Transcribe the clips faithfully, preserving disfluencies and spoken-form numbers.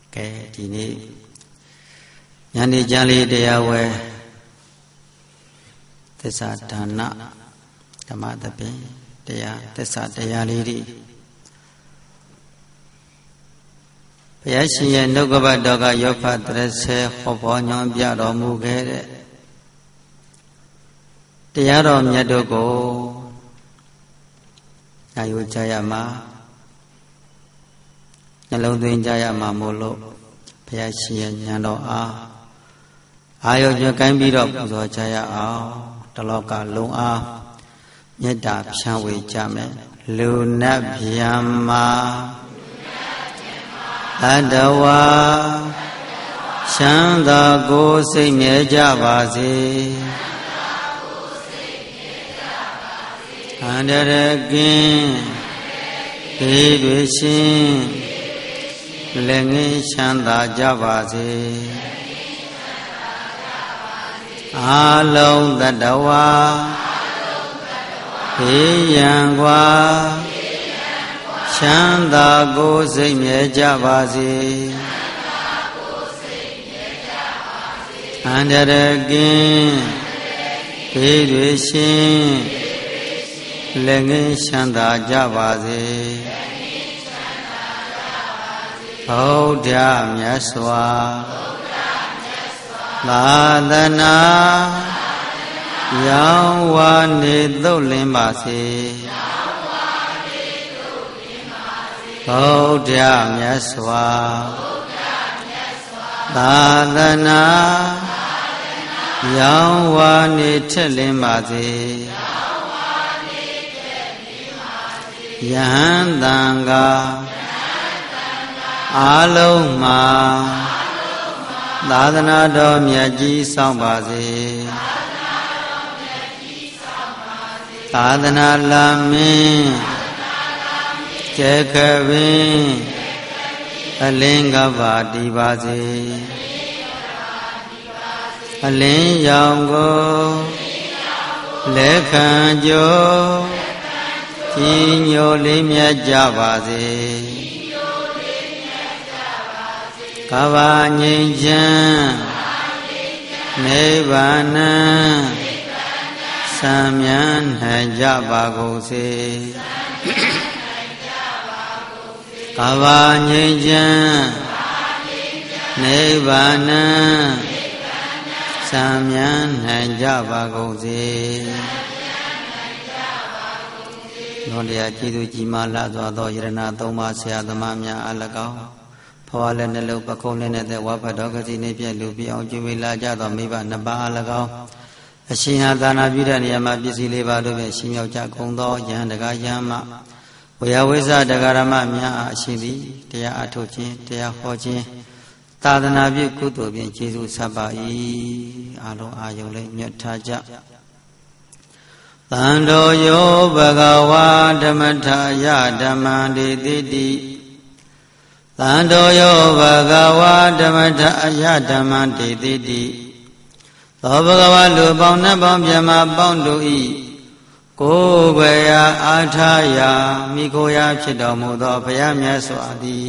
ကဲဒီနေ့ညနေကျမ်းလေးတရားဝဲသစ္စာဒါနဓမ္မသဖြင့်တရားသစ္စာတရားလေးတွေဘုရားရှင်ရဲ့နှုတ်ကပတ်တော်ကယောဖတရဆေဟောပေါ်ညွှန်ပြတော်မူခဲ့တဲ့တရားတော်မြတ်တို့ကိုနာယူကြရမှာနှလုံးသွင်းကြရမှာမို့လို့ဘုရားရှင်ရဲ့ဉာဏ်တော်အားအာရုံပြုကိုင်းပြီးတော့ပူဇော်ကြရအောင်တလောကလုံးအားမေတ္တာဖြန့်ဝေကြမယ်လူနတ်ဗျာမာအတ္တဝါချမ်းသာကိုယ်စိတ်မြဲကြပါစေအန္တရာယ်ကင်းဒီတွေရှင်လည်းငင်းချမ်းသာကြပါစေအာလုံးတတဝါဘေးရန်ကွာချမ်းသာကိုယ်စိတ်မြဲကြပါစေအန္တရာယ်ကင်းဘေးတွေရှင်လည်းငင်းချမ်းသာကြပါစေဘုရားမြတ်စွာသာသနာရောင်းဝါနေသုတ်လင်းပါစေဘုရားမြတ်စွာသာသနာရောင်းဝါနေထက်လင်းပါစေယဟန်တန်ဃာအာလုံးမှာသာသနာတော်မြတ်ကြီးဆောင်ပါစေသာသနာလာမင်းကျေခပင်အလင်းကပါတည်ပါစေအလင်းရောင်ကိုလက်ခံကြိုးကြီးညိုလေးမြတ်ကြပါစေကဘာငြိမ်းချမ်းနိဗ္ဗာန်စံမြန်းနိုင်ကြပါကုန်စေကဘာငြိမ်းချမ်းနိဗ္ဗာန်စံမြန်းနိုင်ကြပါကုန်စေသောတရားကျေးဇူးကြီးမားလာစွာသောယရဏသုံးပါးဆရာသမားများအလကောင်းဘဝလည်းနှလုံးပခုံးလည်းနဲ့တဲ့ဝါဖတ်တော်ကစီနေပြည့်လူပြအောင်ကျွေးဝေလာကြသောမိဘနှစ်ပါးအလကောင်းအရှင်ဟာသာနာပြုတဲ့နေရာမှာပစ္စည်းလေးပါတို့ဖြင့်ရှင်မြောက်ကြကုန်သောယဟန်တကာယဟမဝေယဝိဇ္ဇတကာရမများအားအရှင်သည်တရားအထုတ်ခြင်းတရားဟောခြင်းသာသနာပြုကုသိုလ်ဖြင့်ကျေးဇူးဆက်ပါ၏အလုံးအာယုံလေးမြတ်ထားကြသံတော်ယောဘဂဝါဓမ္မထာယဓမ္မံဒေတိတိသံတော်ယောဘဂဝါဓမ္မထာယဓမ္မံဒေတိတိသောဘဂဝါလူပေါင်းနှပေါင်းမြမပေါင်းတို့ဤကိုယ်ွယ်ရာအာထာယာမိကိုရာဖြစ်တော်မူသောဘုရားမြတ်စွာသည်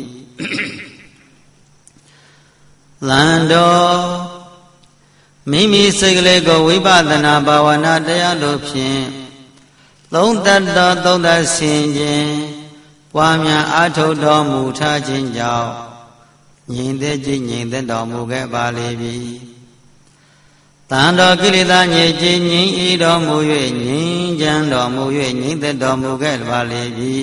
သံတော်မိမိစိတ်ကလေးကိုဝိပဿနာဘာဝနာတရားတို့ဖြင့်သုံးတတ်တော်သုံးတတ်ဆင်ခြင်းပွားများအားထုတ်တော်မူထားခြင်းကြောင့်ငြိမ်သက်ခြင်းငြိမ်သက်တော်မူခဲ့ပါလေပြီတန်တော်ကိလေသာငြိမ်ခြင်းငြိမ်ဤတော်မူ၍ငြိမ်ချမ်းတော်မူ၍ငြိမ်သက်တော်မူခဲ့ပါလေပြီ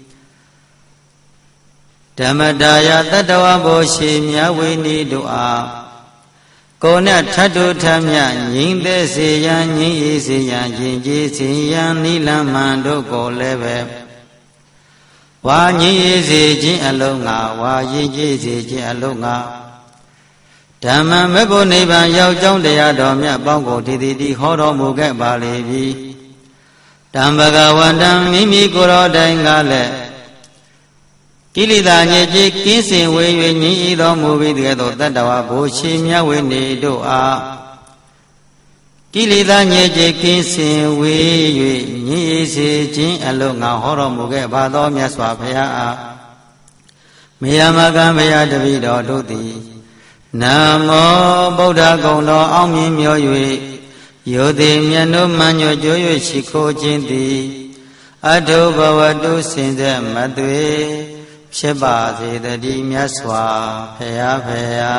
ဓမ္မတာယတတ္တဝဘိုရှိမြဝိနိတို့အားကိုယ်နဲ့ထတ်တူထမြငြိမ်သက်စေရန်ငြိမ်ဤစေရန်ယဉ်ကျေးစေရန်နိလမ္မန်တို့ကိုလည်းပဲဝါငြိမ်ဤစေခြင်းအလုံးငါဝါယဉ်ကျေးစေခြင်းအလုံးငါဓမ္မမေဖို့နိဗ္ဗာန်ရောက်ကြောင်းတရားတော်မြတ်ပေါင်းကိုတည်တည်တည်ဟောတော်မူခဲ့ပါလေပြီတံဘဂဝန္တံမိမိကိုယ်တော်တိုင်ကလည်းကိလေသာညစ်ကြေးကင်းစင်ဝေ၍ငြိမ်ဤတော်မူပြီးတကယ်သောတတ္တဝါဘိုးရှိမြဝိနေတို့အားကိလေသာညစ်ကြေးကင်းစင်ဝေ၍ငြိမ်စေခြင်းအလုံးငါဟောတော်မူခဲ့ပါသောမြတ်စွာဘုရားအားမေယမကံဘယတပိတော်တို့သည်နမောဗုဒ္ဓဂုဏ်တော်အောင်မြင်မြော်၍ယောတိမြတ်တို့မှန်ညွတ်ကြွ၍ရှိခိုးခြင်းသည်အထုဘဝတုစင်သက်မသွေဖြစ်ပါစေတည်းမြတ်စွာဘုရားဖေဟာ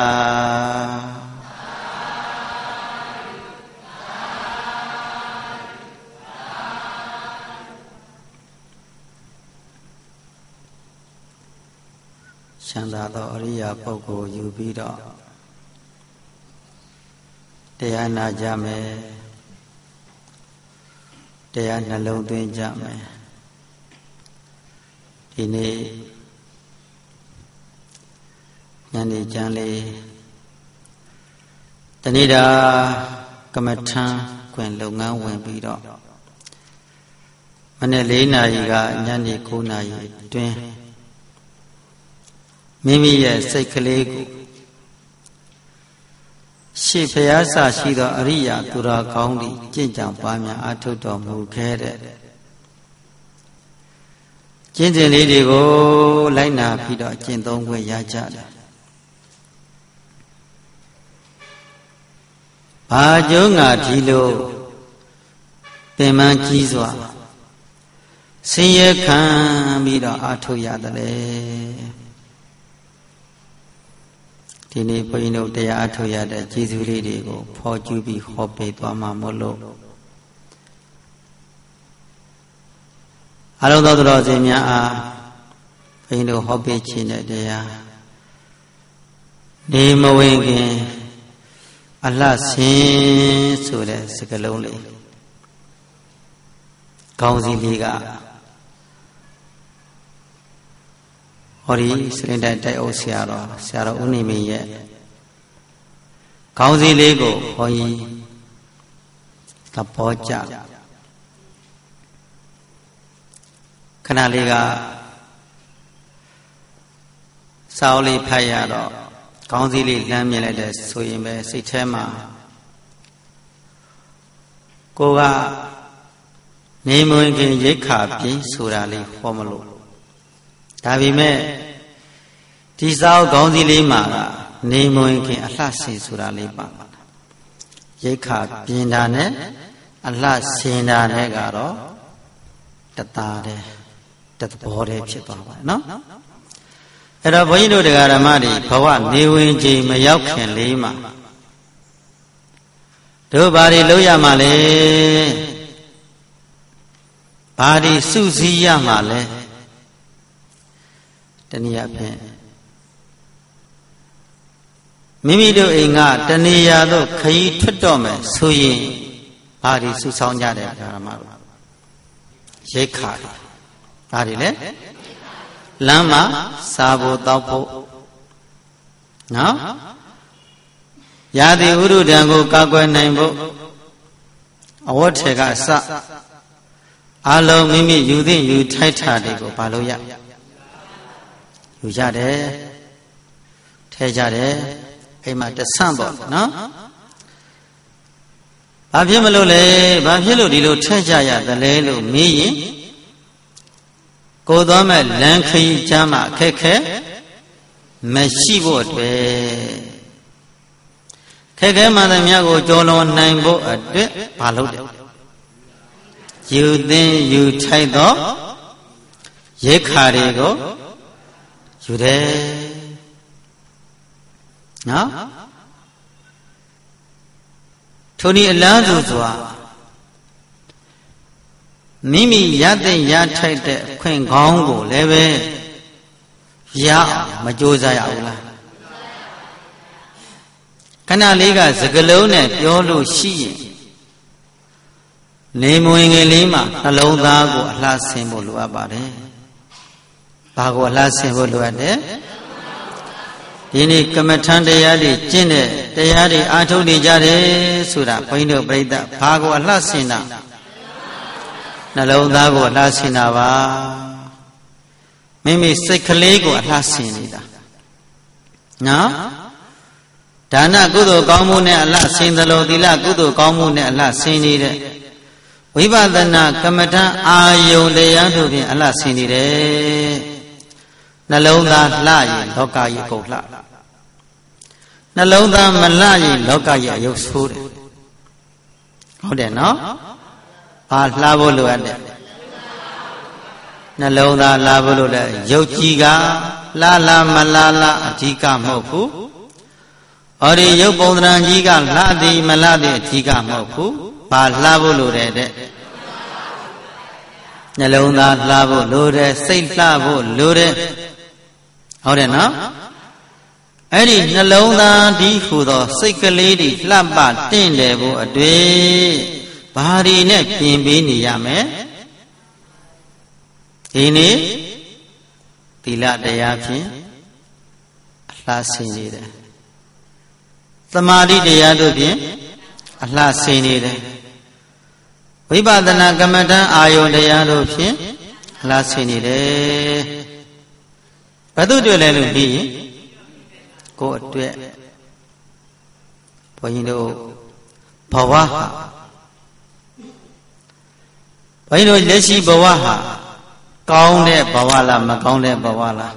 ချမ်းသာသောအရိယာပုဂ္ဂိုလ်ယူပြီးတော့တရားနာကြမယ်တရားနှလုံးသွင်းကြမယ်ဒီနေ့ညနေကျမ်းလေးတဏိတာကမ္မထံခွင်လုပ်ငန်းဝင်ပြီးတော့မနေ့၄နာရီကညနေ၉နာရီအတွင်းမိမိရဲ့စိတ်ကလေးကိုရှေ့ဖျားဆရှိသောအရိယာသူတော်ကောင်းသည်ကျင့်ကြံပါများအထုတ်တော်မူခဲ့တဲ့ကျင့်စဉ်လေးတွေကိုလိုက်နာပြီးတော့ကျင့်သုံးခွင့်ရကြတယ်။ဘာကျုံးငါဒီလိုပင်မကြီးစွာဆင်းရဲခံပြီးတော့အထုတ်ရတယ်လေ။ဒီနေ့ဘုန်းကြီးတို့တရားအထုတ်ရတဲ့ကျေးဇူးလေးတွေကိုဖော်ကျူးပြီးဟောပေးသွားမှာမို့လို့အလုံးသောသူတော်စင်များအားဘုန်းကြီးတို့ဟောပေးခြင်းတဲ့တရားနေမဝင်ခင်အလှဆင်းဆိုတဲ့စကားလုံးလေးခေါင်းစည်းလေးကဟောဒီစရင်တိုက်တိုက်အုပ်ဆရာတော်ဆရာတော်ဦးနေမင်းရဲ့ခေါင်းစည်းလေးကိုဘုန်းကြီးသဘောကျခဏလေးကစာအုပ်လေးဖတ်ရတော့ခေါင်းစည်းလေးလမ်းမြင်လိုက်တဲ့ဆိုရင်ပဲစိတ်ထဲမှာကိုကနေမဝင်ခင်ရိတ်ခါပြင်းဆိုတာလေးဟောမလို့ဒါပေမဲ့ဒီစာအုပ်ခေါင်းစည်းလေးမှာကနေမဝင်ခင်အလှဆင်ဆိုတာလေးပါရိတ်ခါပြင်းတာနဲ့အလှဆင်တာနဲ့ကတော့တသားတည်းတသဘောတည်းဖြစ်သွားပါနော်အဲ့တော့ဘုန်းကြီးတို့တရားဓမ္မတွေဘဝနေဝင်ချိန်မရောက်ခင်လေးမှာတို့ဘာတွေလုပ်ရမှာလဲဘာတွေစုစည်းရမှာလဲတနည်းအားဖြင့်မိမိတို့အိမ်ကတဏှာတို့ခရီးထွက်တော့မယ်ဆိုရင်ဘာတွေစုဆောင်းကြတယ်ဓမ္မတို့ရိတ်ခါဘာတွေလဲလမ်းမှာစားဖို့တောက်ဖို့နော်ရာသီဥတုတံကိုကာကွယ်နိုင်ဖို့အဝတ်ထည်ကအစအလုံးမိမိယူသင့်ယူထိုက်တာတွေကိုဘာလို့ရယူကြတယ်ထဲကြတယ်အိမ်မှာတဆန့်ပေါ့နော်ဘာဖြစ်မလို့လဲဘာဖြစ်လို့ဒီလိုထဲကြရသလဲလို့မေးရင်ကိုသွားမဲ့လမ်းခရီးကျမ်းမှာအခက်ခဲမရှိဖို့အတွက်ခက်ခဲမှန်သမျှကိုကြော်လွန်နိုင်ဖို့အတွက်ဘာလုပ်တယ်ယူသင်ယူထိုက်သောရိက္ခာတွေကိုယူတယ်နော်ထိုနည်းအလားတူစွာမိမိရတဲ့ရထိုက်တဲ့အခွင့်ကောင်းကိုလည်းပဲရမကြိုးစားရဘူးလားခဏလေးကစကလုံးနဲ့ပြောလို့ရှိရင်နေမဝင်ငယ်လေးမှာနှလုံးသားကိုအလှဆင်ဖို့လိုအပ်ပါတယ်ဘာကိုအလှဆင်ဖို့လိုအပ်တယ်ဒီနေ့ကမ္မထံတရားတွေကျင့်တဲ့တရားတွေအားထုတ်နေကြတယ်ဆိုတာဘုန်းကြီးတို့ပြိဿဘာကိုအလှဆင်တာနှလုံးသားကိုအလှဆင်တာပါမိမိစိတ်ကလေးကိုအလှဆင်နေတာနော်ဒါနကုသိုလ်ကောင်းမှုနဲ့အလှဆင်သလိုသီလကုသိုလ်ကောင်းမှုနဲ့အလှဆင်နေတဲ့ဝိပဿနာကမ္မထံအာယုန်တရားတို့ဖြင့်အလှဆင်နေတယ်နှလုံးသားလှရင်လောကကြီးအကုန်လှနှလုံးသားမလှရင်လောကကြီးအယုတ်ဆိုးတယ်ဟုတ်တယ်နော်ဘာလှဖို့လိုအပ်တယ်နှလုံးသားလှဖို့လိုလဲယုတ်ကြည်ကလှလှမလှလှအဓိကမဟုတ်ဘူးဟောဒီယုတ်ပုံသဏ္ဍာန်ကြီးကလှသည်မလှသည်အဓိကမဟုတ်ဘူးဘာလှဖို့လိုတယ်တဲ့နှလုံးသားလှဖို့လိုတယ်စိတ်လှဖို့လိုတယ်ဟုတ်တယ်နော်အဲ့ဒီနှလုံးသားဒီဟူသောစိတ်ကလေးတွေလှပတင့်တယ်ဖို့အတွေ့ဘာဒီနဲ့ပြင်ပေးနေရမယ်ဒီနေ့သီလတရားဖြင့်အလှဆင်နေတယ်သမာဓိတရားတို့ဖြင့်အလှဆင်နေတယ်ဝိပဿနာကမ္မဋ္ဌာန်းအာယုန်တရားတို့ဖြင့်အလှဆင်နေတယ်ဘယ်သူတွေ့လဲလို့ပြီးရင်ကိုယ်အတွက်ဘုန်းကြီးတို့ဘဝဟာဘုန်းကြီးတို့လက်ရှိဘဝဟာကောင်းတဲ့ဘဝလားမကောင်းတဲ့ဘဝလား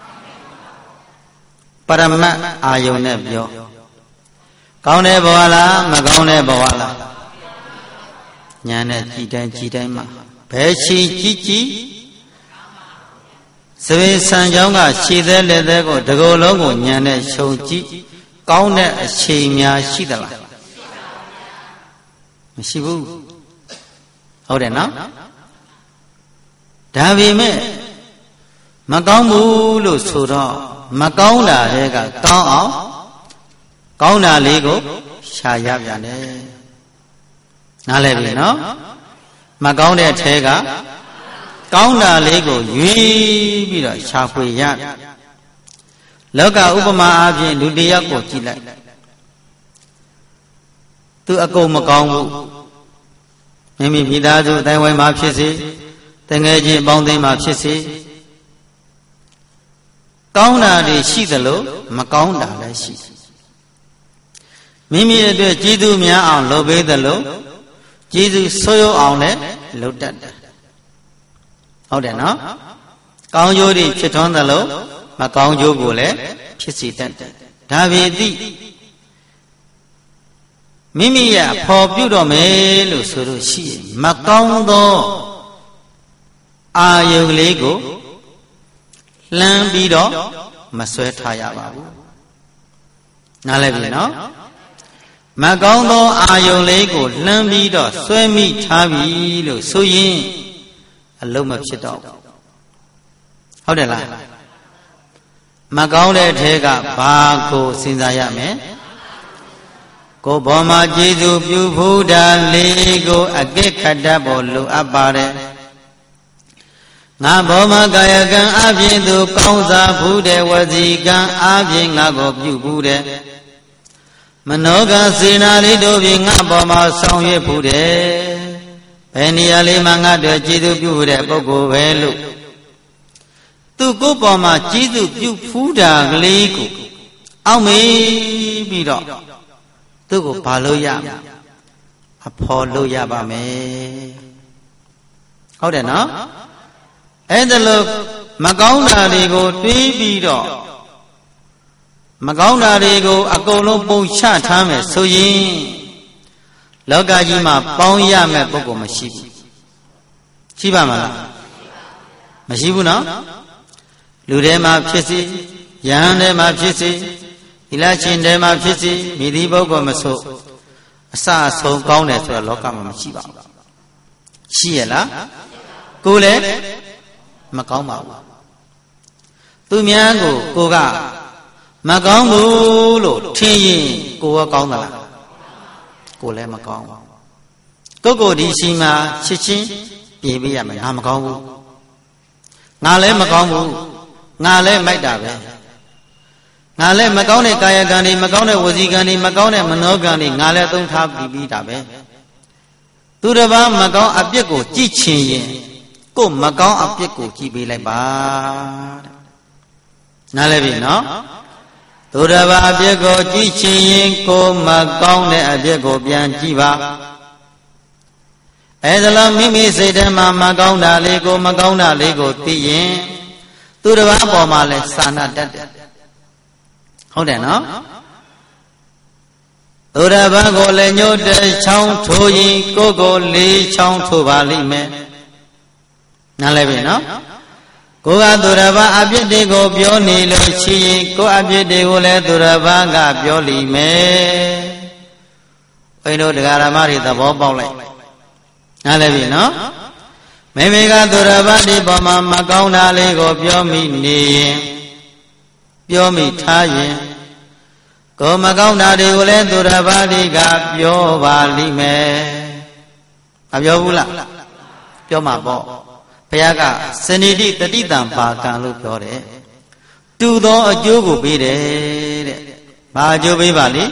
ပရမတ်အာယုန်နဲ့ပြောကောင်းတဲ့ဘဝလားမကောင်းတဲ့ဘဝလားညာနဲ့ကြည်တိုင်းကြည်တိုင်းမှာဘယ်ရှိကြည်ကြည်သဝေဆံကြောင်းကခြေသေးလက်သေးကိုတကူလုံးကိုညာနဲ့ရှုံကြည့်ကောင်းတဲ့အချိန်များရှိသလားမရှိဘူးဟုတ်တယ်နော်ဒါပေမဲ့မကောင်းဘူးလို့ဆိုတော့မကောင်းတာတွေကကောင်းအောင်ကောင်းတာလေးကိုရှာရပြန်တယ်နားလည်ပြီနော်မကောင်းတဲ့ထဲကကောင်းတာလေးကိုရွေးပြီးတော့ရှာဖွေရလောကဥပမာအပြင်လူတစ်ယောက်ကိုကြည့်လိုက်သူအကုန်မကောင်းဘူးမိမိမိသားစုအတိုင်းဝိုင်းမှာဖြစ်စေတငယ်ချင်းပေါင်းသိမ်းမှာဖြစ်စေကောင်းတာတွေရှိသလိုမကောင်းတာလည်းရှိမိမိအတွက်ကျေးဇူးများအောင်လုပ်ပေးသလိုကျေးဇူးဆိုးရုံအောင်လည်းလုပ်တတ်တယ်ဟုတ်တယ်နော်ကောင်းကျိုးတွေဖြစ်ထွန်းသလိုမကောင်းကျိုးကိုလည်းဖြစ်စေတတ်တယ်ဒါပေသည့်မိမိရဖော်ပြုတော့မယ်လို့ဆိုလို့ရှိရင်မကောင်းသောအာယုန်လေးကိုလှမ်းပြီးတော့မဆွဲထားရပါဘူးနားလည်ပြီနော်မကောင်းသောအာယုန်လေးကိုလှမ်းပြီးတော့ဆွဲမိထားပြီလို့ဆိုရင်အလုံးမဖြစ်တော့ဟုတ်တယ်လားမကောင်းတဲ့ထဲကဘာကိုစဉ်းစားရမယ်ကိုယ်ဘောမှာကျေးဇူးပြုဖူးတာလေးကိုအကဲခတ်တတ်ဖို့လိုအပ်ပါတယ်ငါဘောမှာကာယကံအပြင်သူကောင်းစားဖူးတဲ့ဝစီကံအပြင်ငါကိုပြုဖူးတဲ့မနောကစေနာလေးတို့ဖြင့်ငါဘောမှာဆောင်ရွက်ဖူးတယ်ဘယ်နေရာလေးမှာငါတို့ကျေးဇူးပြုတဲ့ပုဂ္ဂိုလ်ပဲလို့သူကိုယ်ပေါ်မှာကျေးဇူးပြုဖူးတာကလေးကိုအောက်မေးပြီးတော့သူ့ကိုဘာလို့ရအဖော်လို့ရပါမယ်ဟုတ်တယ်နော်အဲ့ဒါလို့မကောင်းတာတွေကိုတွေးပြီးတော့မကောင်းတာတွေကိုအကုန်လုံးပုံချထားမယ်ဆိုရင်လောကကြီးမှာပေါင်းရမယ့်ပုဂ္ဂိုလ်မရှိဘူးရှိပါမလားမရှိဘူးနော်လူထဲမှာဖြစ်စေယဟန်ထဲမှာဖြစ်စေဒီလားရှင်ထဲမှာဖြစ်စေမိသည့်ပုဂ္ဂိုလ်မဆိုအစအဆုံးကောင်းတယ်ဆိုတော့လောကမှာမရှိပါဘူးရှိရလားကိုယ်လည်းမကောင်းပါဘူးသူများကိုကိုကမကောင်းဘူးလို့ထင်ရင်ကိုယ်ကကောင်းသလားကိုယ်လည်းမကောင်းဘူးကိုကိုဒီရှိမှချစ်ချင်းပြေးပေးရမယ်ငါမကောင်းဘူးငါလည်းမကောင်းဘူးငါလည်းမိုက်တာပဲငါလည်းမကောင်းတဲ့ကာယကံတွေမကောင်းတဲ့ဝစီကံတွေမကောင်းတဲ့မနောကံတွေငါလည်းသုံးထားပြီးပြီးတာပဲသူတစ်ပါးမကောင်းအပြစ်ကိုကြည့်ချင်ရင်ကိုမကောင်းအပြစ်ကိုကြည့်ပေးလိုက်ပါတဲ့နားလည်ပြီနော်သူတစ်ပါးအပြစ်ကိုကြည့်ချင်ရင်ကိုမကောင်းတဲ့အပြစ်ကိုပြန်ကြည့်ပါအဲဒါလို့မိမိစိတ်ထဲမှာမကောင်းတာလေးကိုမကောင်းတာလေးကိုသိရင်သူတစ်ပါးအပေါ်မှာလဲစာနာတတ်တယ်ဟုတ်တယ်နော်သူတစ်ပါးကိုလည်းညှို့တဲ့ချောင်းထိုးရင်ကိုယ်ကိုလေးချောင်းထိုးပါလိမ့်မယ်နားလဲပြီနော်ကိုကသူတစ်ပါးအပြစ်တွေကိုပြောနေလို့ရှိရင်ကိုယ်အပြစ်တွေကိုလည်းသူတစ်ပါးကပြောလိမ့်မယ်ဘုန်းတို့တရားဓမ္မတွေသဘောပေါက်လိုက်နားလဲပြီနော်မိမိကသူတစ်ပါးဒီပေါ်မှာမကောင်းတာလေးကိုပြောမိနေရင်ပြောမိထားရင်ကိုမကောင်းတာတွေကိုလည်းသူတစ်ပါးဒီကပြောပါလိမ့်မယ်မပြောဘူးလားပြောမှာပေါ့ဘုရားကစနိတိတတိတံပါကံလို့ပြောတယ်တူသောအကျိုးကိုပေးတယ်တဲ့ဘာအကျိုးပေးပါလိ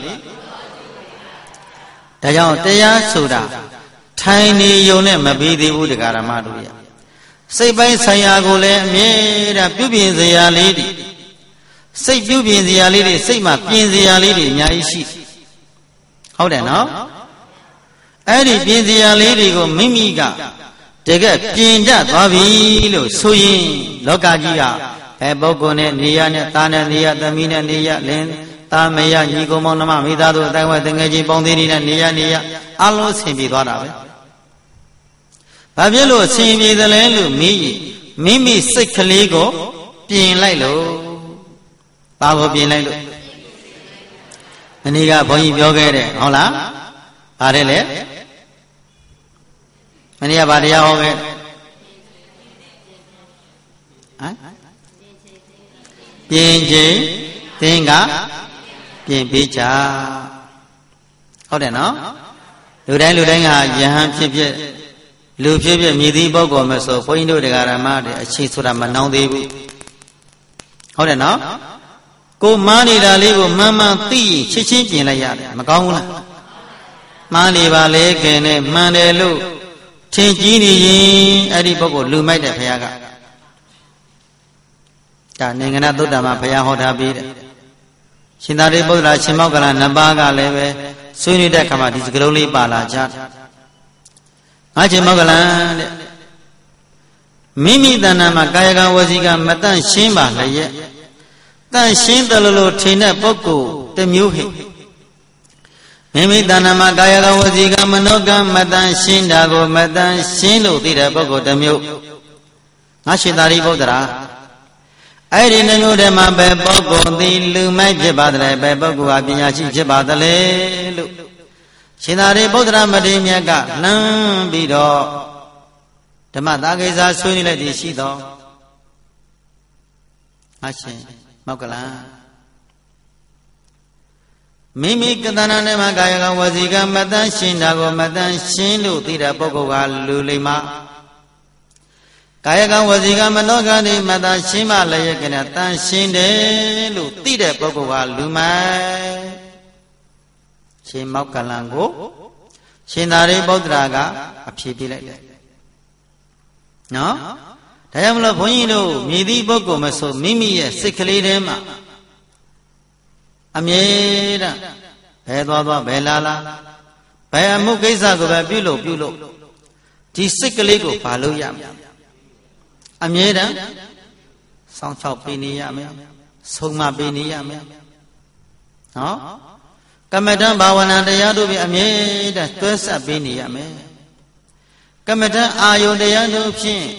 ဒါကြောင့်တရားဆိုတာထိုင်နေုံနဲ့မပြီးသေးဘူးတရားဓမ္မတို့ရစိတ်ပိုင်းဆိုင်ရာကိုလည်းအမြဲတမ်းပြုပြင်စရာလေးတွေစိတ်ပြုပြင်စရာလေးတွေစိတ်မှာပြင်စရာလေးတွေအများကြီးရှိဟုတ်တယ်နော်အဲ့ဒီပြင်စရာလေးတွေကိုမိမိကတကယ်ပြင်တတ်သွားပြီလို့ဆိုရင်လောကကြီးကဘယ်ပုဂ္ဂိုလ်နဲ့နေရနဲ့သားနဲ့နေရသမီးနဲ့နေရလင်းသားမရညီကိုမောင်နှမမိသားစုအတိုင်းဝဲတငယ်ချင်းပေါင်းသေးတွေနဲ့နေရနေရအလုံးဆင်ပြေသွားတာပဲဘာဖြစ်လို့ဆင်ပြေသလဲလို့မိမိမိစိတ်ကလေးကိုပြင်လိုက်လို့ဘာကိုပြင်လိုက်လို့မနေ့ကဘုန်းကြီးပြောခဲ့တယ်ဟုတ်လားဗါတယ်လေမနေ့ကဗါတရားဟောခဲ့ဟမ်ပြင်ချိန်သင်္ကပြင်ပေးကြဟုတ်တယ်နော်လူတိုင်းလူတိုင်းကယဟန်ဖြစ်ဖြစ်လူဖြစ်ဖြစ်မြည်သည့်ပုဂ္ဂိုလ်မဆိုဘုန်းကြီးတို့တရားဓမ္မတွေအချင်းဆိုတာမနှောင်းသေးဘူးဟုတ်တယ်နော်ကိုမားနေတာလေးကိုမှန်မှန်သိရင်ချစ်ချင်းပြင်လိုက်ရတယ်မကောင်းဘူးလားမှားနေပါလေခင်နဲ့မှန်တယ်လို့ထင်ကြီးနေရင်အဲ့ဒီပုဂ္ဂိုလ်လူမိုက်တဲ့ဘုရားကဒါနိုင်ငံသုတ္တမဘုရားဟောထားပြီးတယ်ရှင်သာရိပုတ္တရာရှင်မောက္ကလနှစ်ပါးကလည်းပဲဆွေးနွေးတဲ့အခါမှာဒီစကားလုံးလေးပါလာကြတယ်ငါရှင်မောက္ကလတဲ့မိမိတဏ္ဍာမှာကာယကံဝစီကံမတန့်ရှင်းပါလျက်တန့်ရှင်းတယ်လို့ထင်တဲ့ပုဂ္ဂိုလ်တစ်မျိုးဟိမိမိတဏ္ဍာမှာကာယကံဝစီကံမနောကံမတန့်ရှင်းတာကိုမတန့်ရှင်းလို့သိတဲ့ပုဂ္ဂိုလ်တစ်မျိုးငါရှင်သာရိပုတ္တရာအဲ့ဒီနှမျိုးတည်းမှာပဲပုဂ္ဂိုလ်သည်လူမိုက်ဖြစ်ပါတယ်ပဲပုဂ္ဂိုလ်ဟာပညာရှိဖြစ်ပါတယ်လို့ရှင်သာရိပုတ္တရာမထေရမြတ်ကလမ်းပြီးတော့ဓမ္မသာကိစ္စဆွေးနွေးလိုက်သည်ရှိသောအရှင်မောက္ကလံမိမိကတဏ္ဍာနဲ့မှာကာယကံဝစီကံမတန်းရှင်းတာကိုမတန်းရှင်းလို့သိတဲ့ပုဂ္ဂိုလ်ကလူလိမ္မာကာယကံဝစီကံမနောကံဒီမတန်းရှင်းမှလည်းရကနဲ့တန်းရှင်းတယ်လို့သိတဲ့ပုဂ္ဂိုလ်ကလူမိုက်ရှင်မောက္ကလံကိုရှင်သာရိပုတ္တရာကအဖြေပေးလိုက်တယ်နော်ဒါကြောင့်မလို့ဘုန်းကြီးတို့မြည်သည့်ပုဂ္ဂိုလ်မဆိုမိမိရဲ့စိတ်ကလေးထဲမှာအမြဲတမ်းဘယ်သွားသွားဘယ်လာလာဘယ်အမှုကိစ္စကိုပဲပြုလို့ပြုလို့ဒီစိတ်ကလေးကိုဘာလို့ရမလဲအမြဲတမ်းစောင့်ရှောက်ပေးနေရမယ်ဆုံးမပေးနေရမယ်နော်ကမ္မဋ္ဌာန်းဘာဝနာတရားတို့ပြီးအမြဲတမ်းတွဲဆက်ပေးနေရမယ်ကမ္မဋ္ဌာန်းအာယုတရားတို့ဖြင့်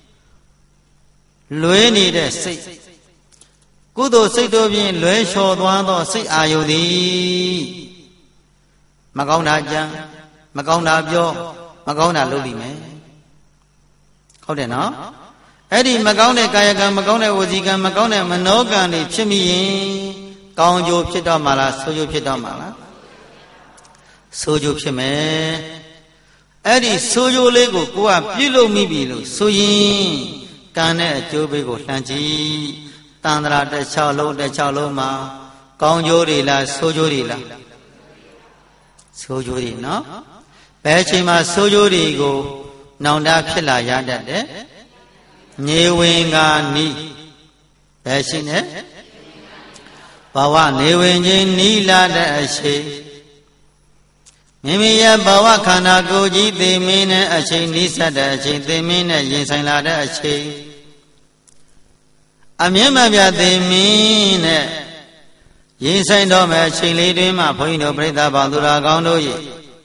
လွဲနေတဲ့စိတ်ကုသိုလ်စိတ်တို့ဖြင့်လွဲလျှော်သွားသောစိတ်အာယုသည်မကောင်းတာကြံမကောင်းတာပြောမကောင်းတာလုပ်လိမ့်မယ်ဟုတ်တယ်နော်အဲ့ဒီမကောင်းတဲ့ကာယကံမကောင်းတဲ့ဝစီကံမကောင်းတဲ့မနောကံတွေဖြစ်မိရင်ကောင်းကျိုးဖြစ်တော့မှာလားဆိုးကျိုးဖြစ်တော့မှာလားဆိုးကျိုးဖြစ်မယ်အဲ့ဒီဆိုးကျိုးလေးကိုကိုကပြုလုပ်မိပြီလို့ဆိုရင်ကံနဲ့အကျိုးပေးကိုလှမ်းကြည့်တန်ត្រာတစ်ချောင်းလုံးတစ်ချောင်းလုံးမှာကောင်းကျိုးတွေလားဆိုးကျိုးတွေလားဆိုးကျိုးတွေနော်ဘယ်အချိန်မှာဆိုးကျိုးတွေကိုနောင်တဖြစ်လာရတတ်တယ်ညေဝင်ကနီးဘယ်ရှိနေဘဝနေဝင်ခြင်းနီးလာတဲ့အချိန်မိမိရဲ့ဘဝခန္ဓာကိုယ်ကြီးသိမင်းနဲ့အချိန်နီးစပ်တဲ့အချိန်သိမင်းနဲ့ရင်ဆိုင်လာတဲ့အချိန်အမြဲမပြတ်သိမင်းနဲ့ရင်ဆိုင်တော်မဲ့ချိန်လေးတွင်မှဘုန်းကြီးတို့ပြိဿပေါင်းသူတော်ကောင်းတို့၏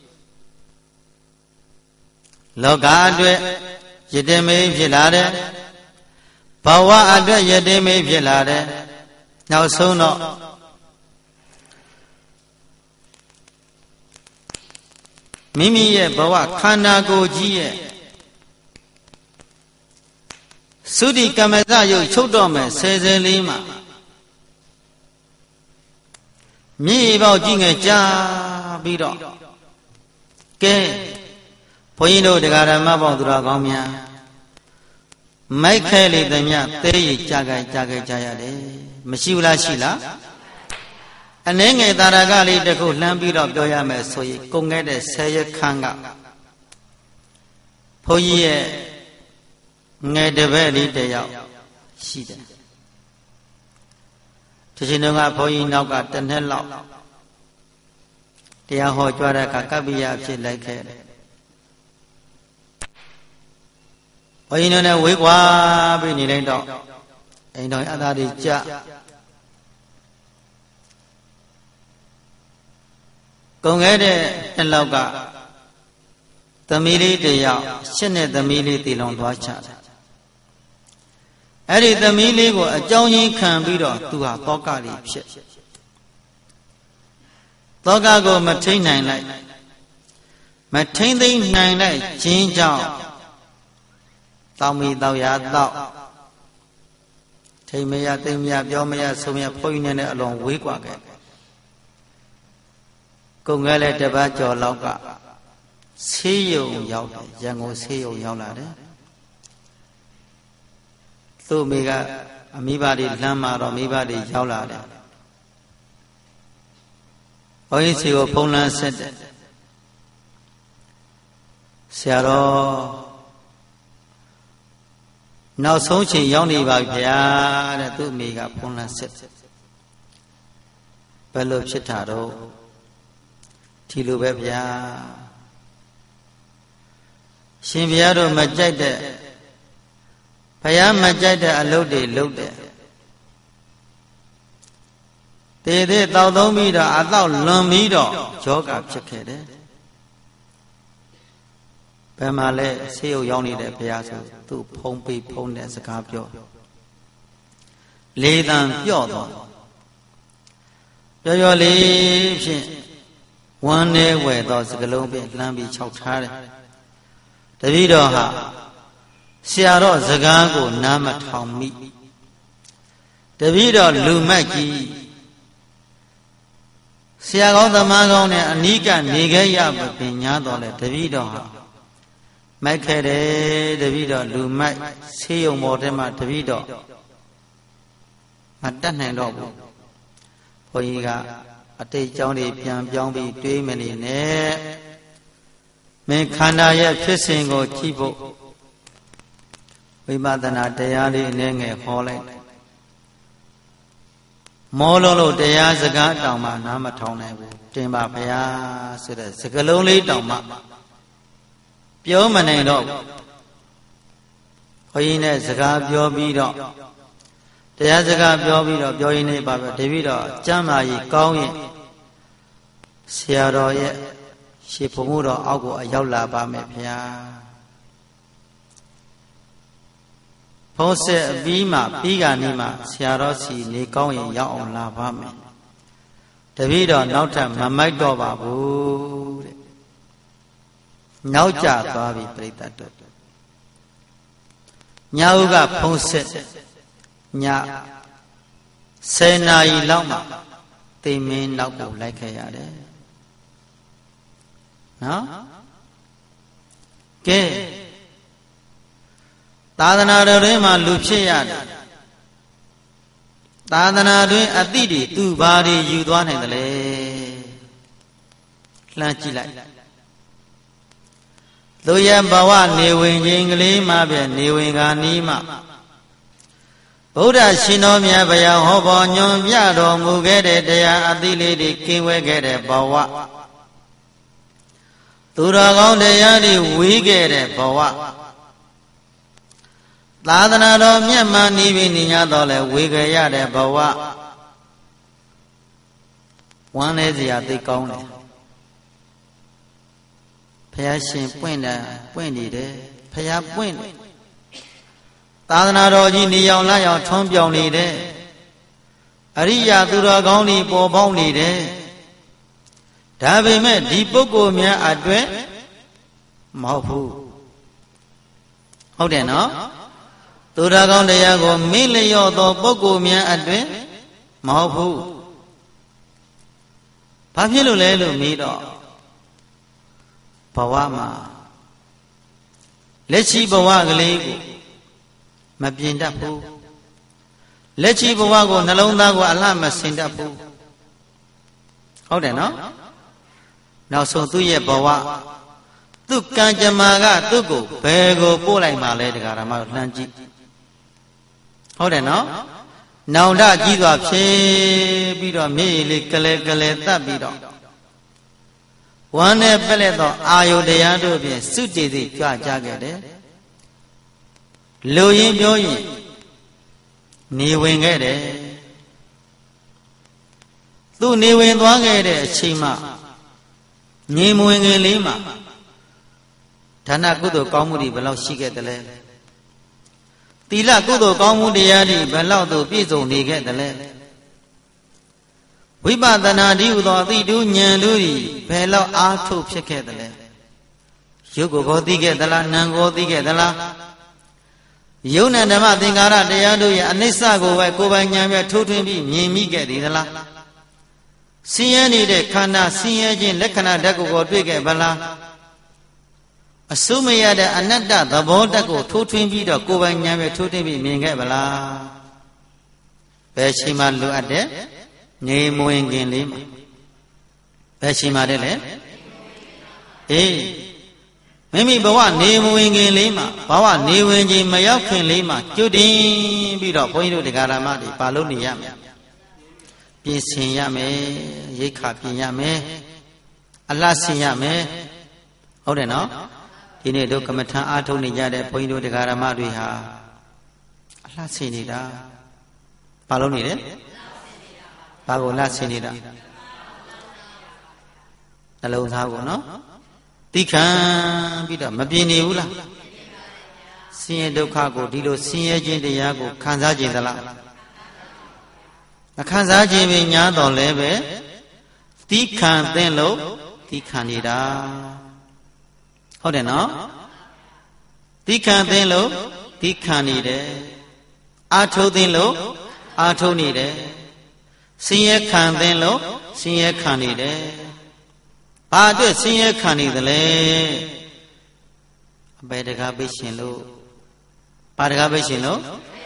လောကအတွက်ယတမေဖြစ်လာတယ်ဘဝအတွက်ယတမေဖြစ်လာတယ်နောက်ဆုံးတော့မိမိရဲ့ဘဝခန္ဓာကိုယ်ကြီးရဲ့သုတိကမ္မဇယုတ်ချုပ်တော့မယ်ဆယ်ဆယ်လေးမှာမြေပေါက်ကြည့်ငယ်ကြာပြီးတော့ကဲဘုန်းကြီးတို့တရားဓမ္မပေါင်းသူတော်ကောင်းများမိုက်ခဲလေးတည်းများသဲရကြကြကြကြကြရတယ်မရှိဘူးလားရှိလားအနှဲငယ်တာရကလေးတစ်ခုလှမ်းပြီးတော့ပြောရမယ်ဆိုရင်ကုန်ခဲ့တဲ့ဆယ်ရက်ခန်းကဘုန်းကြီးရဲ့ငယ်တပည့်လေးတယောက်ရှိတယ်ဒီချိန်တုန်းကဘုန်းကြီးနောက်ကတစ်နှစ်လောက်တရားဟောကြွားတဲ့အခါကပ္ပိယဖြစ်လိုက်ခဲ့တယ်ဘုန်းကြီးတို့နဲ့ဝေးကွာပြီးနေလိုက်တော့အိမ်တော်အသားတွေကြကုန်ခဲ့တဲ့တစ်လောက်ကသမီးလေးတယောက်ရှစ်နှစ်သမီးလေးတည်လုံသွားချတယ်အဲ့ဒီသမီးလေးကိုအကြောင်းရင်းခံပြီးတော့သူဟာတောကလေးဖြစ်တောကကိုမထိန်နိုင်လိုက်မထိန်သိမ့်နိုင်လိုက်ခြင်းကြောင့်တောင်းမီတောက်ရတောက်ထိန်မရသိမ့်မရပြောမရဆုံးမရဘုန်းကြီးနဲ့အလွန်ဝေးကွာခဲ့ကုန်ငယ်တဲ့တပတ်ကျော်လောက်ကဆေးရုံရောက်တယ်ရန်ကုန်ဆေးရုံရောက်လာတယ်သူ့မိကအမိဘတွေလမ်းမှာတော့မိဘတွေရောက်လာတယ်ဘုန်းကြီးစီကိုဖုံးလန်းဆက်တယ်ဆရာတော်နောက်ဆုံးချိန်ရောက်နေပါပြီဗျာတဲ့သူ့မိကဖုံးလန်းဆက်ဘယ်လိုဖြစ်တာတော့ဒီလိုပဲဗျာရှင်ဘုရားတို့မကြိုက်တဲ့ဘုရားမကြိုက်တဲ့အလုပ်တွေလုပ်တယ်တေသေးတောက်သုံးပြီးတော့အတော့လွန်ပြီးတော့ယောဂဖြစ်ခဲ့တယ်ဘယ်မှာလဲဆေးရုံရောက်နေတဲ့ဘုရားဆိုသူ့ဖုံးပေးဖုံးတဲ့စကားပြောလေးတန်ပြော့သွားပြောပြောလေးဖြင့်ဝမ်းနေဝဲသောစကလုံးဖြင့်လှမ်းပြီးခြောက်ထားတယ်တပည့်တော်ဟာဆရာတော်စကားကိုနားမထောင်မိတပည့်တော်လူမိုက်ကြီးဆရာကောင်းသမားကောင်းနဲ့အနီးကနေခဲ့ရပင်ညာတော်လဲတပည့်တော်ဟာမိုက်ခဲ့တယ်တပည့်တော်လူမိုက်ဆေးရုံပေါ်ထဲမှာတပည့်တော်မတတ်နိုင်တော့ဘူးဘုန်းကြီးကအတိတ်ကြောင်းတွေပြန်ပြောင်းပြီးတွေးမနေနဲ့မင်းခန္ဓာရဲ့ဖြစ်စဉ်ကိုကြည့်ဖို့ဝိပဿနာတရားလေးအနည်းငယ်ဟောလိုက်မောလုံးလို့တရားစကားတောင်မှနားမထောင်နိုင်ဘူးတင်ပါဗျာဆိုတဲ့စကလုံးလေးတောင်မှပြောမနိုင်တော့ဘူးဘုန်းကြီးနဲ့စကားပြောပြီးတော့တရားစကားပြောပြီးတော့ပြောရင်းနေပါပဲတပည့်တော်ကျမ်းမာကြီးကောင်းရင်ဆရာတော်ရဲ့ရှေ့ဘုံတော်အောက်ကိုအရောက်လာပါမယ်ဗျာဖုံးဆက်အပြီးမှပြီးကနေမှဆရာတော်စီနေကောင်းရင်ရောက်အောင်လာပါမယ်တပည့်တော်နောက်ထပ်မမိုက်တော့ပါဘူးတဲ့နောက်ကျသွားပြီပြိတ္တတို့ညာဥကဖုံးဆက်ညဆယ်နာရီလောက်မှသိမင်းနောက်ကိုလိုက်ခဲ့ရတယ်နော်ကဲသာသနာတော်တွင်မှာလူဖြစ်ရတယ်သာသနာတွင်အတိတွေသူဘာတွေယူသွားနိုင်တယ်လဲလှမ်းကြည့်လိုက်သူရဲ့ဘဝနေဝင်ခြင်းကလေးမှပဲနေဝင်ကနီးမှဗုဒ္ဓရှင်တော်မြတ်ဗျာဟောပေါ်ညွန်ပြတော်မူခဲ့တဲ့တရားအတိလေးတွေကင်းဝဲခဲ့တဲ့ဘဝသူတော်ကောင်းတရားတွေဝေးခဲ့တဲ့ဘဝသာသနာတော်မြတ်မှနိဗ္ဗာန်ညတော်လဲဝေကြရတဲ့ဘဝဝမ်းနေစရာသိကောင်းတယ်ဘုရားရှင်ပွင့်တယ်ပွင့်နေတယ်ဘုရားပွင့်တယ်သာသနာတော်ကြီးနေအောင်လာအောင်ထွန်းပြောင်နေတယ်အရိယာသူတော်ကောင်းတွေပေါ်ပေါက်နေတယ်ဒါပေမဲ့ဒီပုဂ္ဂိုလ်များအတွက်မဟုတ်ဘူးဟုတ်တယ်နော်သူတော်ကောင်းတရားကိုမေ့လျော့သောပုဂ္ဂိုလ်များအတွက်မဟုတ်ဘူးဘာဖြစ်လို့လဲလို့မေးတော့ဘဝမှာလက်ရှိဘဝကလေးကိုမပြင်တတ်ဘူးလက်ရှိဘဝကိုနှလုံးသားကိုအလှမဆင်တတ်ဘူးဟုတ်တယ်နော်နောက်ဆုံးသူ့ရဲ့ဘဝသူ့ကံကြမ္မာကသူ့ကိုဘယ်ကိုပို့လိုက်မှလဲတရားဓမ္မကိုလှမ်းကြည့်ဟုတ်တယ်နော်နောင်တကြီးစွာဖြေပြီးတော့မြေလေးကလေးကလေးတတ်ပြီးတော့ဝမ်းနဲ့ပက်လက်သောအာယုတရားတို့ဖြင့်စုကြည်သိကြွကြခဲ့တယ်လူရင်းပြောရင်နေဝင်ခဲ့တယ်သူနေဝင်သွားခဲ့တဲ့အချိန်မှငြိမ်မဝင်ခင်လေးမှာဒါနကုသိုလ်ကောင်းမှုတွေဘယ်လောက်ရှိခဲ့သလဲသီလကုသိုလ်ကောင်းမှုတရားတွေဘယ်လောက်သို့ပြည့်စုံနေခဲ့သလဲဝိပဿနာတည်းဟူသောအသိတူဉာဏ်တို့ဤဘယ်လောက်အားထုတ်ဖြစ်ခဲ့သလဲရုပ်ကိုကိုသိခဲ့သလားနာမ်ကိုသိခဲ့သလားယုံနဲ့ဓမ္မသင်္ကာရတရားတို့ရဲ့အနိစ္စကိုပဲကိုယ်ပိုင်ဉာဏ်ပဲထိုးထွင်းပြီးမြင်မိခဲ့သည်သလားဆင်းရဲနေတဲ့ခန္ဓာဆင်းရဲခြင်းလက္ခဏာဓာတ်ကိုကိုတွေ့ခဲ့ဗလားအစုမရတဲ့အနတ္တသဘောဓာတ်ကိုထိုးထွင်းပြီးတော့ကိုယ်ပိုင်ဉာဏ်ပဲထိုးထွင်းပြီးမြင်ခဲ့ဗလားဘယ်ချိန်မှလိုအပ်တဲ့ငြိမ်မဝင်ခင်လေးမှာဘယ်ချိန်မှတဲ့လဲအေးမိမိဘဝနေမဝင်ခင်လေးမှာဘဝနေဝင်ခြင်းမရောက်ခင်လေးမှာကျွတ်တင်ပြီးတော့ဘုန်းကြီးတို့တရားဓမ္မတွေပါလို့နေရမယ်ပြင်ဆင်ရမယ်ရိက္ခာပြင်ရမယ်အလှဆင်ရမယ်ဟုတ်တယ်နော်ဒီနေ့တို့ကမ္မထံအားထုတ်နေကြတဲ့ဘုန်းကြီးတို့တရားဓမ္မတွေဟာအလှဆင်နေတာပါလို့နေတယ်ဘာကိုလှဆင်နေတာနှလုံးသားကိုနော်တိခံပြီးတော့မပြင်းနေဘူးလားဆင်းရဲဒုက္ခကိုဒီလိုဆင်းရဲခြင်းတရားကိုခံစားခြင်းသလားမခံစားခြင်းပဲညာတော်လဲပဲတိခံသင်လို့တိခံနေတာဟုတ်တယ်နော်တိခံသင်လို့တိခံနေတယ်အာထုတ်သင်လို့အာထုတ်နေတယ်ဆင်းရဲခံသင်လို့ဆင်းရဲခံနေတယ်ဘာအတွက်ဆင်းရဲခံနေသလဲအပေတကားပိရှင်လို့ဘာတကားပိရှင်လို့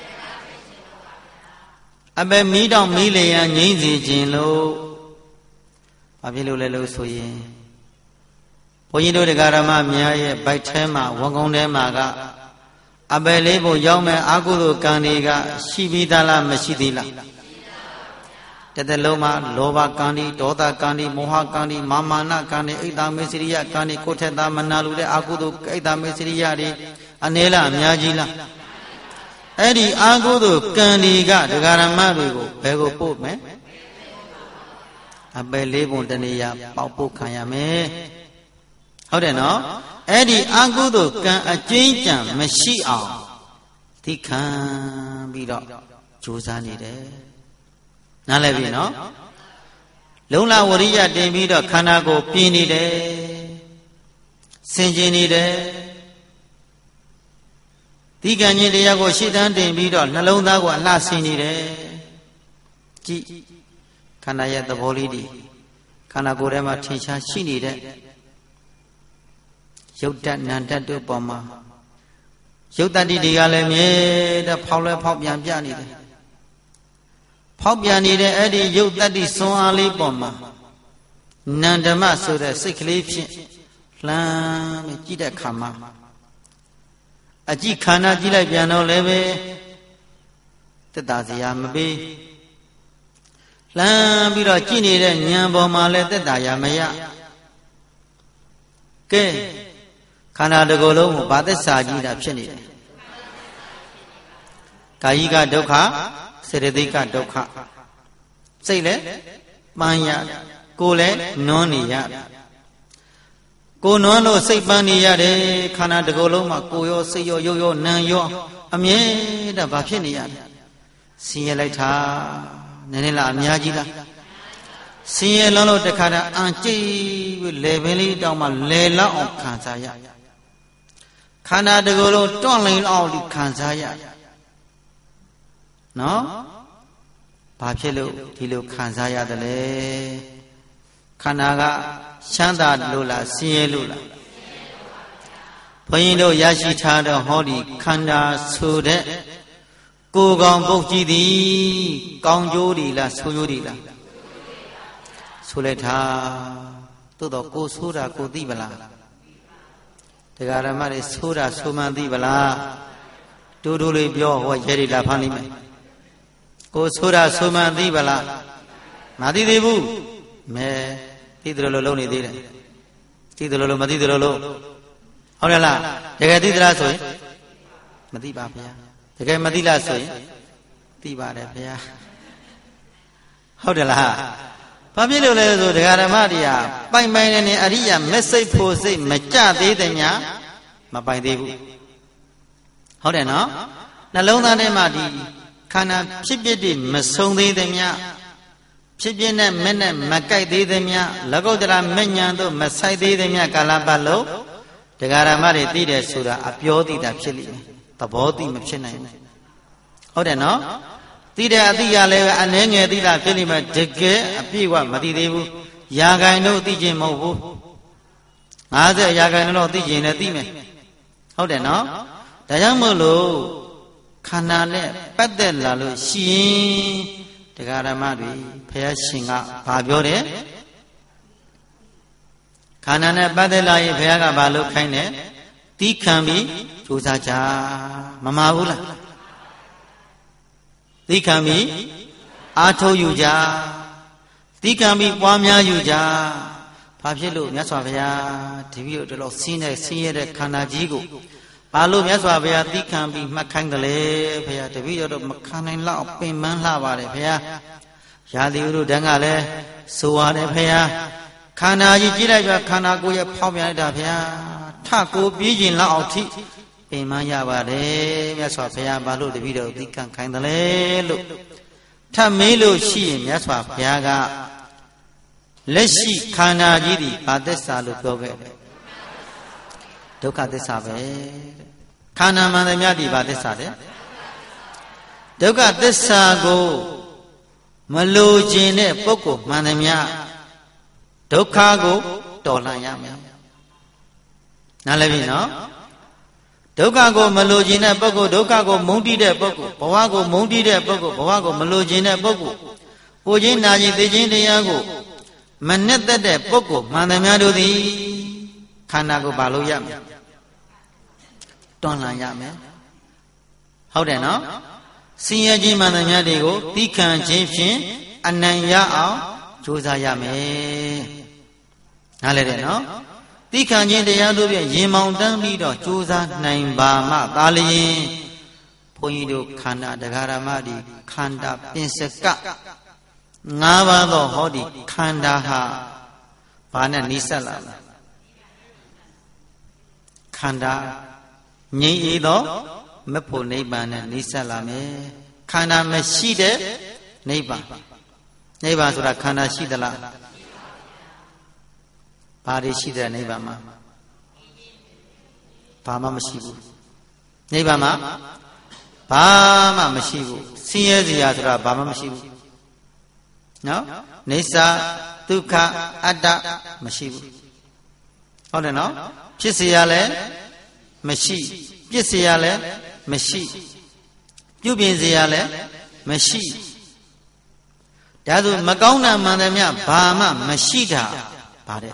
အပေမီးတောင်မီးလေရန်ငိမ့်စီခြင်းလို့ဘာဖြစ်လို့လဲလို့ဆိုရင်ဘုန်းကြီးတို့တရားဓမ္မများရဲ့ဗိုက်ထဲမှာဝန်ကုန်းထဲမှာကအပေလေးဖို့ရောက်မဲ့အာဟုသောကံတွေကရှိပြီးသားလားမရှိသေးလားတသက်လုံးမှာလောဘကံဒီဒေါသကံဒီမောဟကံဒီမာမာနကံဒီအိတ်တာမေစရိယကံဒီကိုထက်သားမနာလူတဲ့အာဟုသောအိတ်တာမေစရိယတွေအနေလားအများကြီးလားအဲ့ဒီအာဟုသောကံဒီကဒကာရမတွေကိုဘယ်ကိုပို့မယ်အပယ်လေးပုံတနေရာပေါက်ပို့ခံရမယ်ဟုတ်တယ်နော်အဲ့ဒီအာဟုသောကံအကျဉ်းကြံမရှိအောင်သိခံပြီးတော့ကြိုးစားနေတယ်နားလည်ပြီနော်လုံလဝရိယတင်ပြီးတော့ခန္ဓာကိုယ်ပြင်းနေတယ်ဆင်ခြင်နေတယ်ဒီကံခြင်းတရားကိုရှေ့တန်းတင်ပြီးတော့နှလုံးသားကိုအလှဆင်နေတယ်ကြည့်ခန္ဓာရဲ့သဘောလေးဒီခန္ဓာကိုယ်ထဲမှာထင်ရှားရှိနေတဲ့ရုပ်တတ်နာတတ်တို့ပေါ်မှာရုပ်တတ်တွေကလည်းမြဲတဲ့ဖောက်လဲဖောက်ပြန်ပြနေတယ်ဖောက်ပြန်နေတဲ့အဲ့ဒီရုပ်တတ္တိစွမ်းအားလေးပေါ်မှာနန္ဓမဆိုတဲ့စိတ်ကလေးဖြင့်လှမ်းပြီးကြည့်တဲ့အခါမှာအကြည့်ခန္ဓာကြည့်လိုက်ပြန်တော့လည်းပဲတက်တာစရာမပေးလှမ်းပြီးတော့ကြည့်နေတဲ့ဉာဏ်ပေါ်မှာလည်းတက်တာရမရကဲခန္ဓာတစ်ခုလုံးကိုဗာသစ္စာကြီးတာဖြစ်နေတယ်ယိကဒုက္ခစေတသိက်ကဒုက္ခစိတ်လည်းပန်းရကိုယ်လည်းနွမ်းနေရကိုယ်နွမ်းလို့စိတ်ပန်းနေရတယ်ခန္ဓာတစ်ကိုယ်လုံးမှာကိုယ်ရောစိတ်ရောရုပ်ရောနာမ်ရောအမြဲတမ်းဘာဖြစ်နေရလဲဆင်းရဲလိုက်တာနည်းနည်းလားအများကြီးလားဆင်းရဲလုံးလို့တခါတည်းအန်ကြိတ်ပြီးလေပင်လေးတောင်းမှလေလောက်အောင်ခံစားရခန္ဓာတစ်ကိုယ်လုံးတွန့်လိန်အောင်ဒီခံစားရနော်ဘာဖြစ်လို့ဒီလိုခံစားရတယ်လဲခန္ဓာကချမ်းသာလို့လားဆင်းရဲလို့လားဘုန်းကြီးတို့ရရှိထားတဲ့ဟောဒီခန္ဓာဆိုတဲ့ကိုယ်ကောင်ပုတ်ကြည့်သည်ကောင်းကျိုးဒီလားဆိုးကျိုးဒီလားဆိုလိုက်တာသို့တော့ကိုယ်ဆိုးတာကိုသိပလားတရားဓမ္မတွေဆိုးတာဆိုမှန်သိပလားတူတူလေးပြောဟောရဲတွေလာဖမ်းလိမ့်မယ်ကိုဆိုးတာဆိုမှန်သိပလားမသိသေးဘူးမဲသိတယ်လို့လုံးနေသေးတယ်သိတယ်လို့မသိတယ်လို့ဟုတ်တယ်လားတကယ်သိသလားဆိုရင်မသိပါဗျာတကယ်မသိလားဆိုရင်သိပါတယ်ဗျာဟုတ်တယ်လားဘာဖြစ်လို့လဲဆိုဒကာဓမ္မတွေကပိုင်ပိုင်နေနေအရိယာမက်စိတ်ဖို့စိတ်မကြသေးတယ်ညာမပိုင်သေးဘူးဟုတ်တယ်နော်နှလုံးသားထဲမှာဒီခန္ဓာဖြစ်ဖြစ်တွေမဆုံးသေးတယ်မြဖြစ်ဖြစ်နဲ့မဲ့နဲ့မကြိုက်သေးတယ်မြလကုတ္တရာမဲ့ညာတို့မဆိုင်သေးတယ်မြကာလပတ်လုံးတရားဓမ္မတွေသိတယ်ဆိုတာအပြောသိတာဖြစ်လိမ့်မယ်သဘောသိမဖြစ်နိုင်ဘူးဟုတ်တယ်နော်သိတဲ့အသိရလည်းအနည်းငယ်သိတာဖြစ်လိမ့်မယ်တကယ်အပြည့်အဝမသိသေးဘူးရာဂိုင်တို့သိခြင်းမဟုတ်ဘူး၅၀ရာဂိုင်တော့သိခြင်းလည်းသိမယ်ဟုတ်တယ်နော်ဒါကြောင့်မို့လို့ခန္ဓာနဲ့ပတ်သက်လာလို့ရှိရင်တရားဓမ္မတွေဘုရားရှင်ကဘာပြောတယ်ခန္ဓာနဲ့ပတ်သက်လာရင်ဘုရားကဘာလို့ခိုင်းတယ်တီးခံပြီးကြိုးစားကြမမှားဘူးလားတီးခံပြီးအာထုတ်ယူကြတီးခံပြီးပွားများယူကြဘာဖြစ်လို့မြတ်စွာဘုရားဒီပြီးတော့ဒီလောက်ဆင်းတဲ့ဆင်းရဲတဲ့ခန္ဓာကြီးကိုဘာလို့မြတ်စွာဘုရားသီးခံပြီးမှတ်ခိုင်းတယ်လေဘုရားတပည့်တော်မခံနိုင်လောက်ပင်ပန်းလှပါတယ်ဘုရားရာသီဥတုတန်းကလည်းဆိုရတယ်ဘုရားခန္ဓာကြီးကြည့်လိုက်ပြခန္ဓာကိုယ်ရဲ့ဖောက်ပြန်လိုက်တာဘုရားထကိုပြေးကျင်လောက်အောင်ထိပင်ပန်းရပါတယ်မြတ်စွာဘုရားဘာလို့တပည့်တော်သီးခံခိုင်းတယ်လေလို့ထပ်မေးလို့ရှိရင်မြတ်စွာဘုရားကလက်ရှိခန္ဓာကြီးဒီဘာသစ္စာလို့ပြောခဲ့တယ်ဒုက္ခသစ္စာပဲခန္ဓာမှန်သမျှဒီဘာသစ္စာလဲဒုက္ခသစ္စာကိုမလိုချင်တဲ့ပုဂ္ဂိုလ်မှန်သမျှဒုက္ခကိုတော်လှန်ရမယ်နားလည်ပြီနော်ဒုက္ခကိုမလိုချင်တဲ့ပုဂ္ဂိုလ်ဒုက္ခကိုမုန်းတီးတဲ့ပုဂ္ဂိုလ်ဘဝကိုမုန်းတီးတဲ့ပုဂ္ဂိုလ်ဘဝကိုမလိုချင်တဲ့ပုဂ္ဂိုလ်ပူခြင်းနာခြင်းသိခြင်းတရားကိုမနဲ့သက်တဲ့ပုဂ္ဂိုလ်မှန်သမျှတို့သည်ခန္ဓာကိုဘာလို့ရမလဲတွန်းလှန်ရမယ်ဟုတ်တယ်နော်ဆင်းရဲခြင်းမှန်သမျှတွေကိုသီးခံခြင်းဖြင့်အနံ့ရအောင်ကြိုးစားရမယ်နားလည်တယ်နော်သီးခံခြင်းတရားတို့ဖြင့်ရင်မောင်တန်းပြီးတော့ကြိုးစားနိုင်ပါမှသာလျှင်ဘုန်းကြီးတို့ခန္ဓာတရားဓမ္မဒီခန္ဓာပင်စကငါးပါးသောဟောဒီခန္ဓာဟာဘာနဲ့နှိစက်လာလဲခန္ဓာငြိမ့်ဤသောမဖို့နိဗ္ဗာန်နဲ့နှိစက်လာမယ်ခန္ဓာမရှိတဲ့နိဗ္ဗာန်နိဗ္ဗာန်ဆိုတာခန္ဓာရှိသလားဘာတွေရှိတဲ့နိဗ္ဗာန်မှာဘာမှမရှိဘူးနိဗ္ဗာန်မှာဘာမှမရှိဘူးဆင်းရဲစရာဆိုတာဘာမှမရှိဘူးနော်နေစာဒုက္ခအတ္တမရှိဘူးဟုတ်တယ်နော်ဖြစ်เสียလည်းမရှိပြစ်เสียလည်းမရှိပြုပြင်เสียလည်းမရှိဒါဆိုမကောင်းတာမှန်တယ်မြဘာမှမရှိတာပါတယ်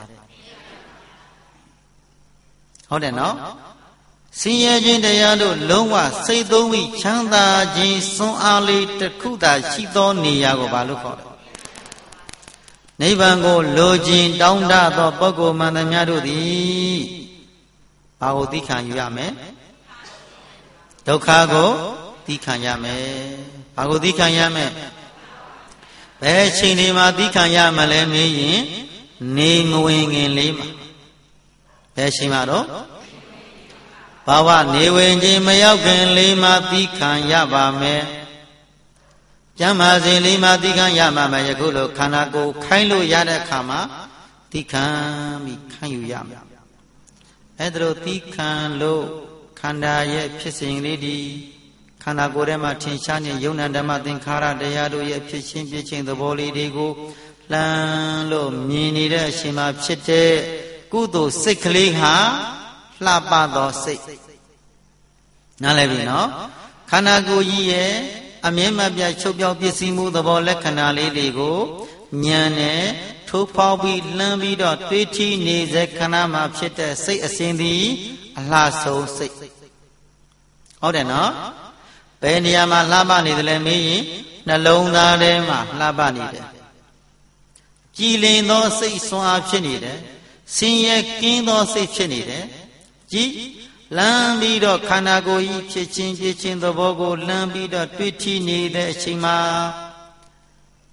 ဟုတ်တယ်နော်ဆင်းရဲခြင်းတရားတို့လုံးဝစိတ်သုံးပြီးချမ်းသာခြင်းစွမ်းအားလေးတစ်ခုသာရှိသောနေရာကိုဘာလို့ခေါ်လဲနိဗ္ဗာန်ကိုလိုချင်တောင်းတသောပုဂ္ဂိုလ်မှန်သမျှတို့သည်ဘာကိုသိခံယူရမလဲဒုက္ခကိုသိသိခံရမယ်ဘာကိုသိခံရမယ်ဘယ်ချိန်ဒီမှာသိခံရမလဲမေးရင်နေမဝင်ခင်လေးမှာဘယ်ချိန်မှာတော့ဘာဝနေဝင်ခြင်းမရောက်ခင်လေးမှာသိခံရပါမယ်ကျမ်းမာစဉ်လေးမှာသိခံရမှာမယ်ယခုလိုခန္ဓာကိုယ်ခိုင်းလို့ရတဲ့အခါမှာသိခံပြီးခံယူရမယ်အဲ့ဒါလိုသိခံလို့ခန္ဓာရဲ့ဖြစ်စဉ်လေးဒီခန္ဓာကိုယ်ထဲမှာထင်ရှားနေယုံနာဓမ္မသင်္ခါရတရားတို့ရဲ့ဖြစ်ချင်းပြချင်းသဘောလေးတွေကိုလှမ်းလို့မြင်နေတဲ့အချိန်မှာဖြစ်တဲ့ကုသိုလ်စိတ်ကလေးဟာလှပသောစိတ်နားလည်ပြီနော်ခန္ဓာကိုယ်ကြီးရဲ့အမြဲမပြတ်ချုပ်ပြောင်းပစ္စည်းမှုသဘောလက္ခဏာလေးတွေကိုဉာဏ်နဲ့ထိုးဖောက်ပြီးလှမ်းပြီးတော့တွေးထီးနေတဲ့ခန္ဓာမှာဖြစ်တဲ့စိတ်အစဉ်သည်အလှဆုံးစိတ်ဟုတ်တယ်နော်ဘယ်နေရာမှာလှပနေတယ်လဲမေးရင်နှလုံးသားထဲမှာလှပနေတယ်ကြည်လင်သောစိတ်ဆွမ်းအားဖြစ်နေတယ်ဆင်းရဲကင်းသောစိတ်ဖြစ်နေတယ်ကြည်လမ်းပြီးတော့ခန္ဓာကိုယ်ကြီးဖြစ်ချင်းဖြစ်ချင်းသဘောကိုလမ်းပြီးတော့တွေ့ထီနေတဲ့အချိန်မှာ